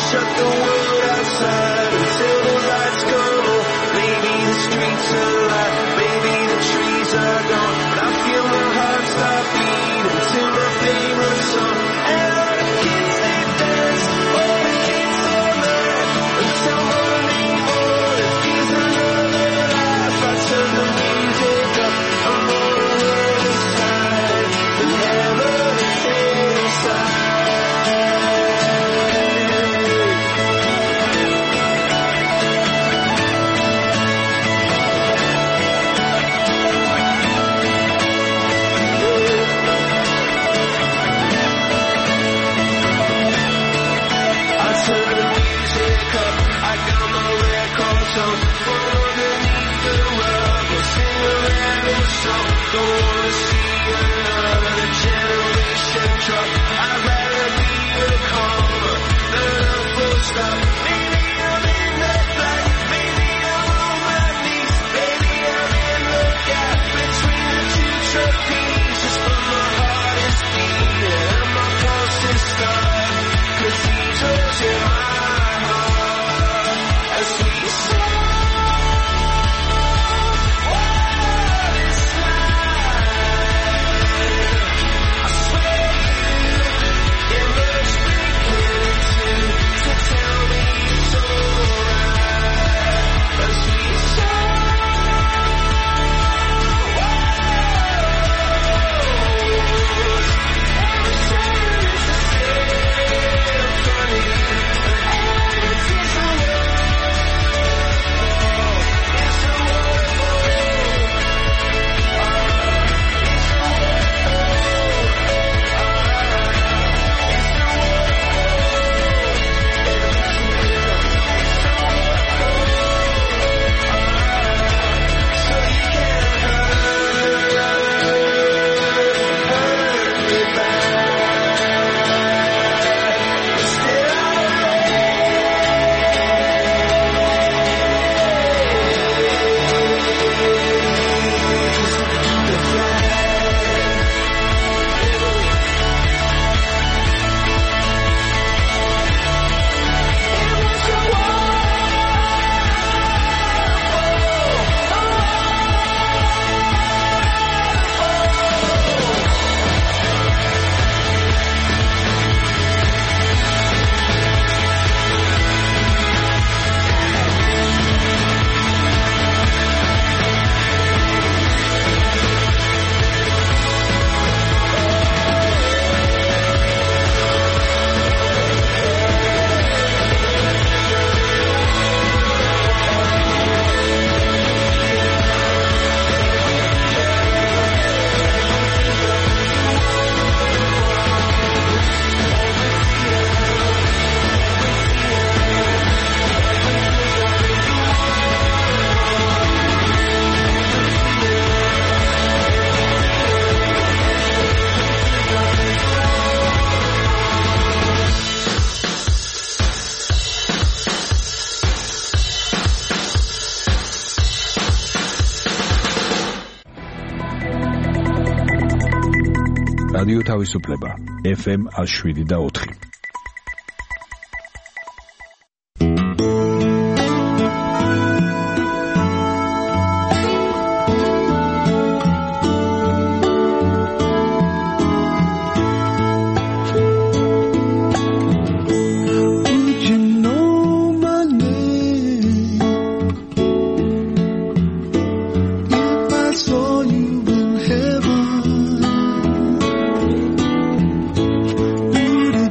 shut the world outside until the lights come on. Maybe the streets are alive, maybe the trees are gone, but I feel my heart stop beating till my pain runs on. And all the kids they dance, all the kids are mad until morning morning feels another life. I turn the music up, I'm on the other side, but never inside. Don't wanna see another generation drop. I'd rather be a comma than a full stop. Maybe I'm in the black, maybe I'm on my knees, maybe I'm in the gap between the two trapezes, but my heart is beating and my pulse is stuck, 'cause these holes in my heart as we say. რადიო თავისუფლება FM 107.4. Would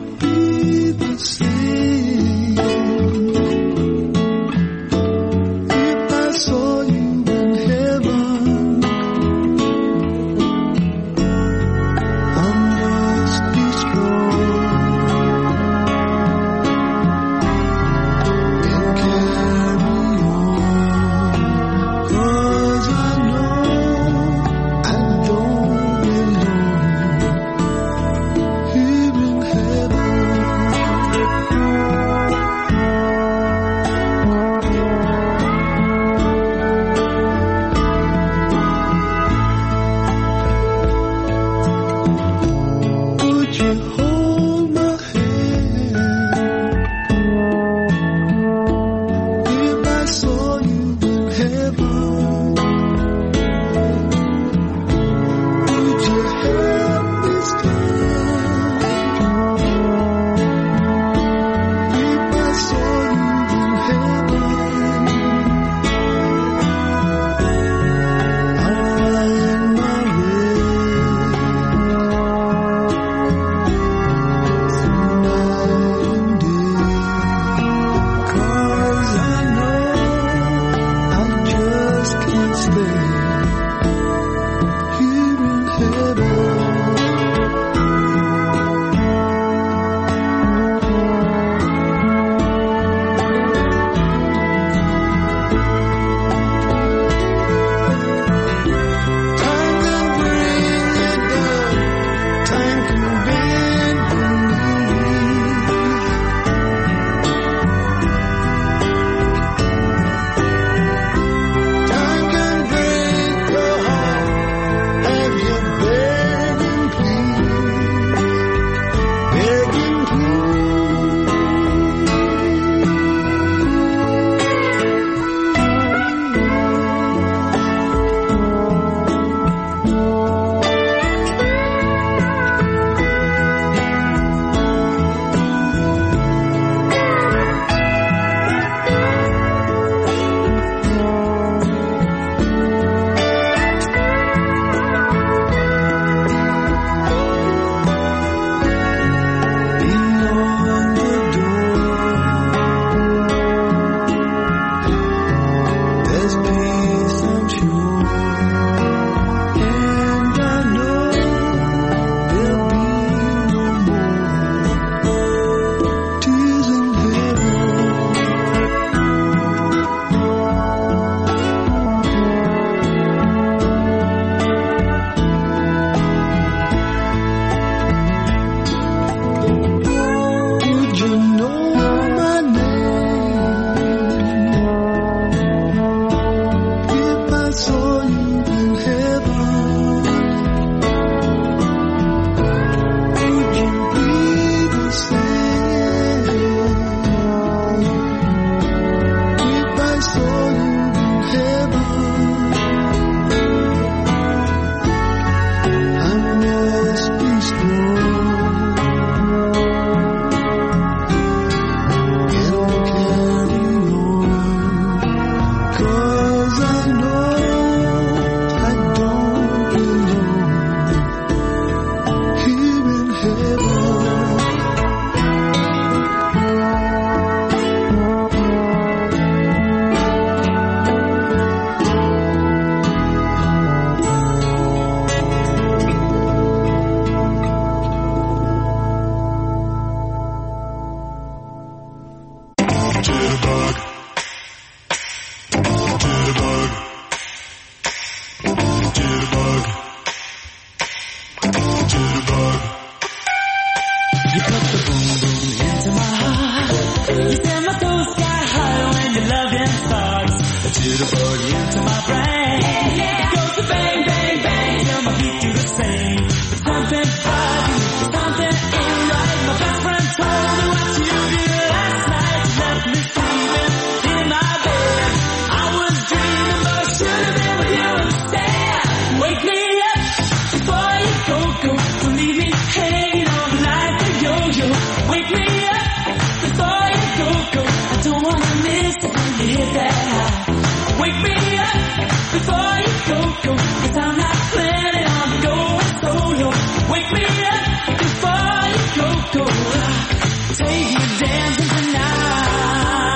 You send my soul sky high when your loving thoughts to the bug into my brain. It goes to bang, bang, bang till my feet do the same. But something about you, something ain't right. My best friend told me what you did last night. You left me sleeping in my bed. I was dreaming, but I should have been with you instead. Wake me up before you go. Don't leave me hanging on like a yo-yo. Wake me up before you go. I don't wanna miss it when you hit that high. Wake me up before you go. 'Cause I'm not planning on going solo. Wake me up before you go. Take me dancing tonight.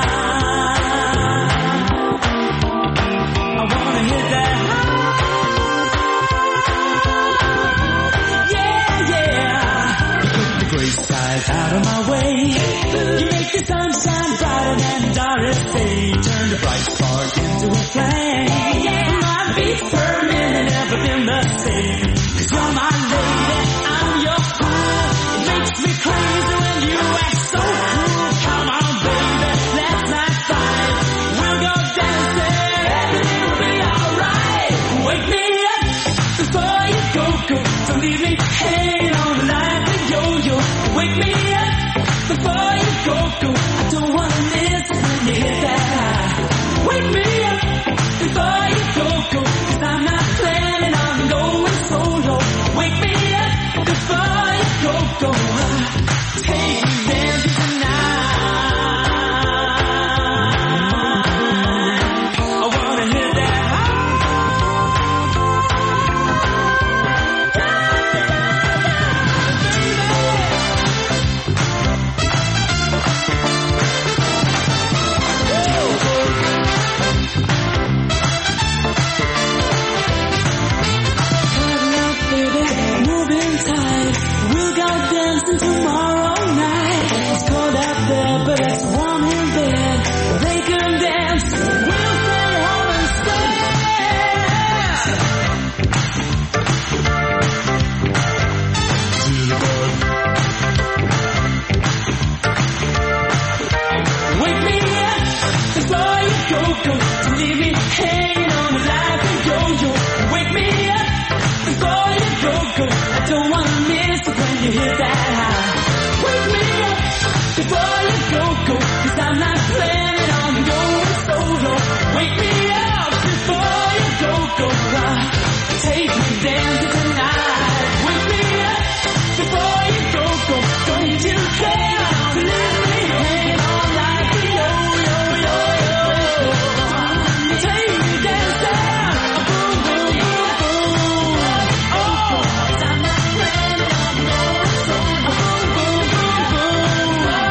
I wanna hit that high. Gray skies out of my way. You make the sunshine brighter than Doris Day. Turn the bright spark into a flame. My beats per minute never been the same. 'Cause you're my lady, I'm your fool. It makes me crazy when you act so cool. Come on, baby, let's not fight. We'll go dancing, everything will be alright. Wake me up before you go. Don't leave me hanging on like a yo-yo. Wake me up before you go. I don't wanna miss it when you hit that high. Wake me up before you go. 'Cause I'm not planning on going solo. Wake me up before you go. Take me dancing tonight. I wanna hit that high. Tomorrow night, it's cold out there, but it's warm in bed. They can dance, we'll stay home instead. To the bug. Wake me up before you go. Don't leave me hanging on like a yo-yo. Wake me up before you go. I don't wanna miss it when you hit that high. Wake me up before you go. 'Cause I'm not planning on going solo. Wake me up before you go. Take me dancing tonight. Wake me up before you go. Don't you care to let me hang on like a yo-yo. Take me dancing, boom, boom, boom, boom. Oh, 'cause I'm not planning on going solo. Boom, boom, boom, boom.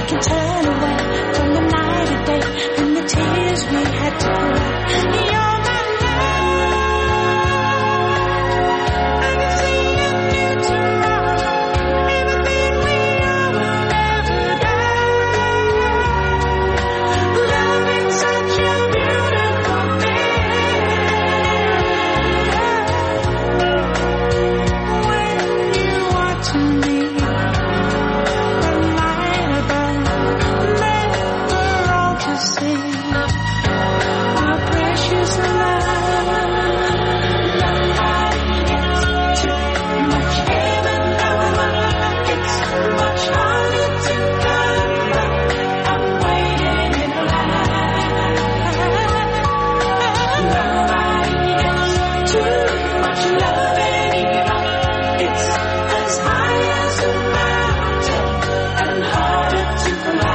can turn away from the night or day and the tears we had to cry. You're my love. I can see a new tomorrow. Everything we are will never die. Love is such a beautiful thing. When you are to me, the light above, never all to see. Our precious love. Nobody gets too much heaven over. It's much harder to come back. I'm waiting in line. Nobody gets too much love anymore. It's as high as a mountain and harder to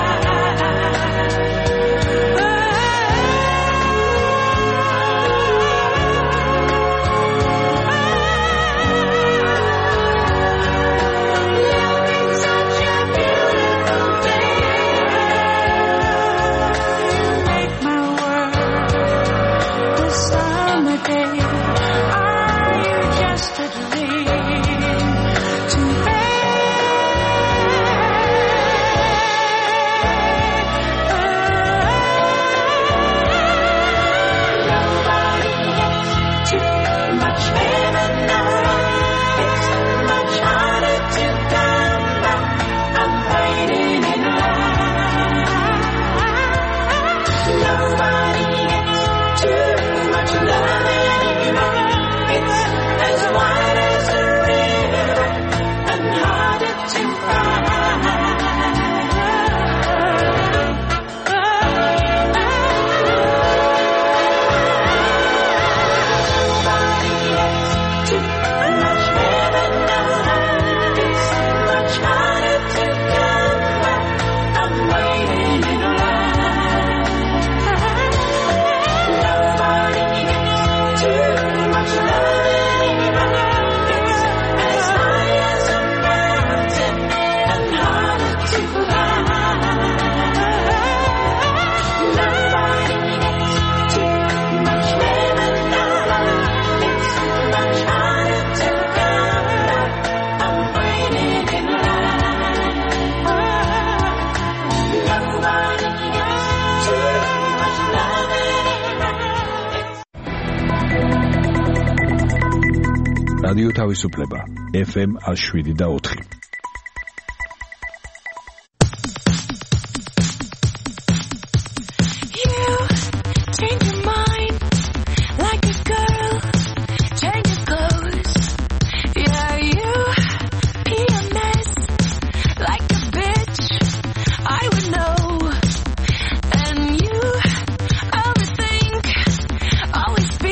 რადიო თავისუფლება FM 107.4.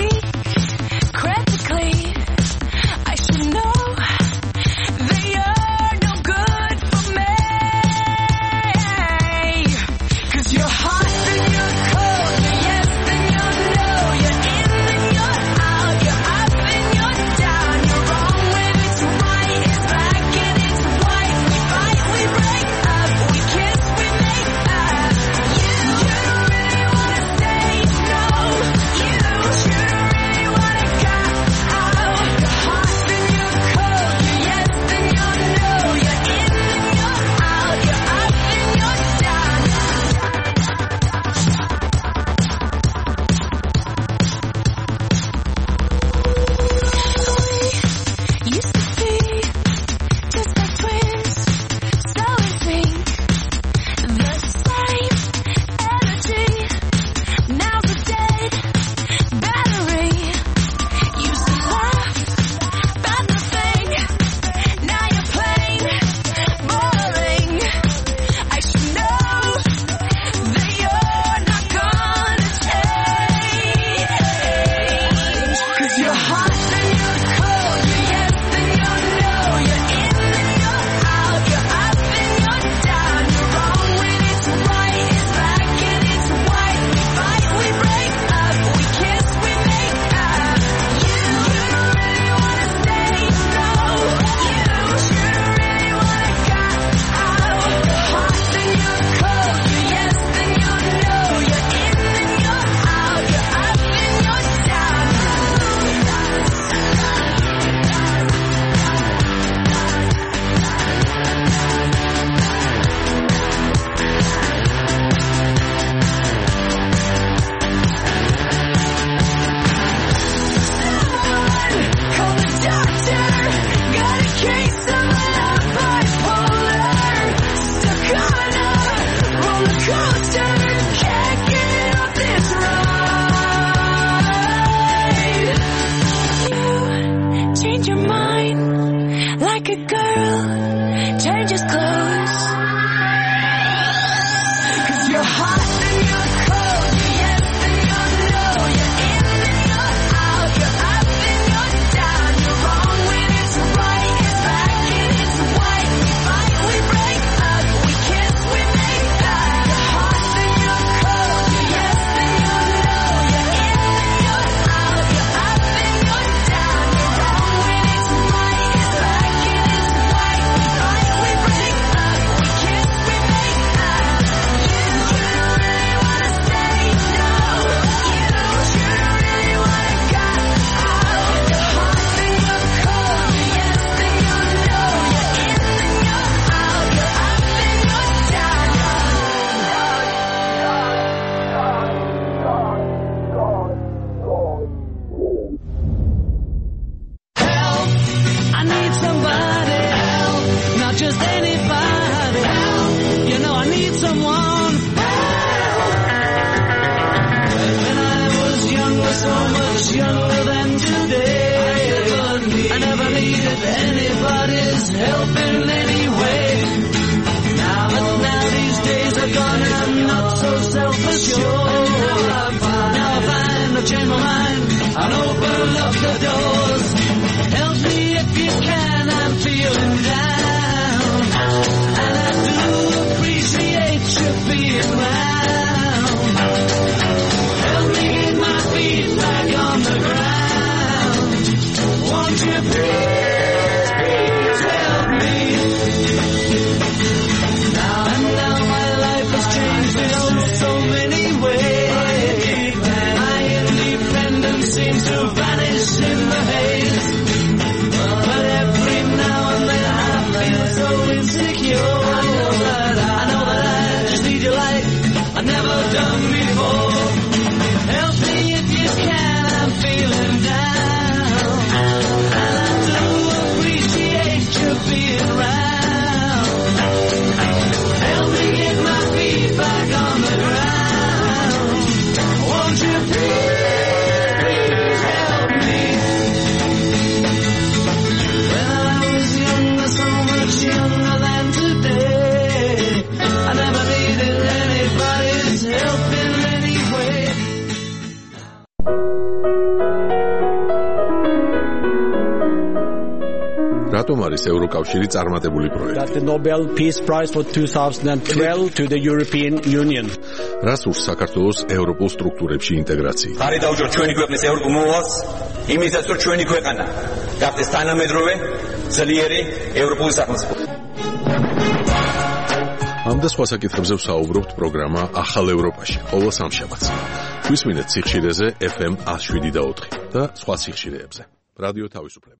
I should know that you're like a girl, changes clothes. 'Cause you're hot and you're cold, you're yes and you're no, you're in and you're out, you're up and you're down, you're wrong when it's right, it's black and it's white, we fight, we break up, we kiss, we make up. You're hot and you're cold, you're yes and you're no, you're in and you're out, you're up and you're down, you're wrong when it's right, it's black and it's white, we fight, we break up, we kiss, we make up. You really wanna say no, you really wanna go out. You're hot and you're cold, you're yes and you're no, you're in and you're out, you're up and you're down. Help, I need somebody help, not just anybody help, you know I need someone help. When I was younger, so much younger than today, I never needed anybody's help in any way. Now these days are gone and I'm not so self-assured. Now I find I've changed my mind and open up the doors. Help me if you can, I'm feeling down, and I do appreciate you being round. Help me get my feet back on the ground. Won't you please, please help me? Now my life has changed in so many ways. My independence seems to vanish in the haze. But every now and then I feel so insecure. I know that I just need you like I've never done before. Help me if you can, I'm feeling down, and I do appreciate you being round. Help me get my feet back on the ground. Won't you please, please help me? When I was younger, so much younger than today, I never needed anybody's help in any way. რატომ არის ევროკავშირი წარმატებული პროექტი? That the Nobel Peace Prize for 2012 to the European Union. რას ურს საქართველოს ევროპულ სტრუქტურებში ინტეგრაცია? ხარი დაუჯეროთ ჩვენი ქვეყნის ევროპულ მოვალს, იმისაც რომ ჩვენი ქვეყანა გახდეს თანამედროვე, ძლიერი ევროპული სახელმწიფო. ამ და სხვა საკითხებზე ვსაუბრობთ პროგრამა ახალ ევროპაში, ყოველ სამშაბათს. გვისმინეთ სიხშირეზე FM 107.4 და სხვა სიხშირეებზე. რადიო თავისუფლება.